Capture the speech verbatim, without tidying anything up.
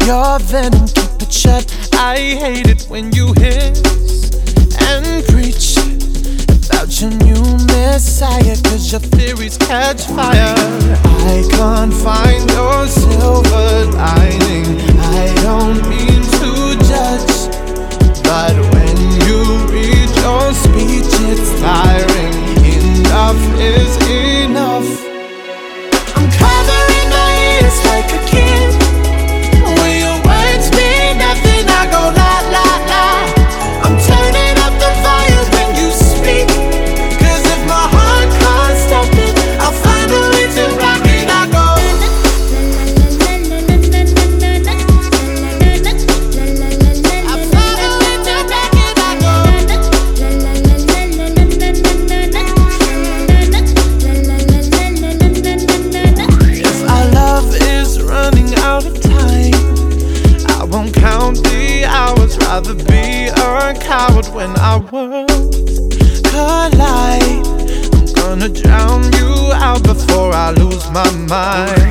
your venom, keep it shut. I hate it when you hiss and preach about your new messiah, cause your theories catch fire. I can't find your silver lining. I don't mean to judge, but when you read your speech, it's tiring. Enough is enough. I'm covering my ears like a kid. When your words mean nothing, I go la la la. I'm turning up the volume when you speak, cause if my heart can't stop it, I'll find a way to rock it. I go I'll find a way to rock it. I go If our love is running out of time, I won't count the hours. Rather be a coward when our worlds collide. I'm gonna drown you out before I lose my mind.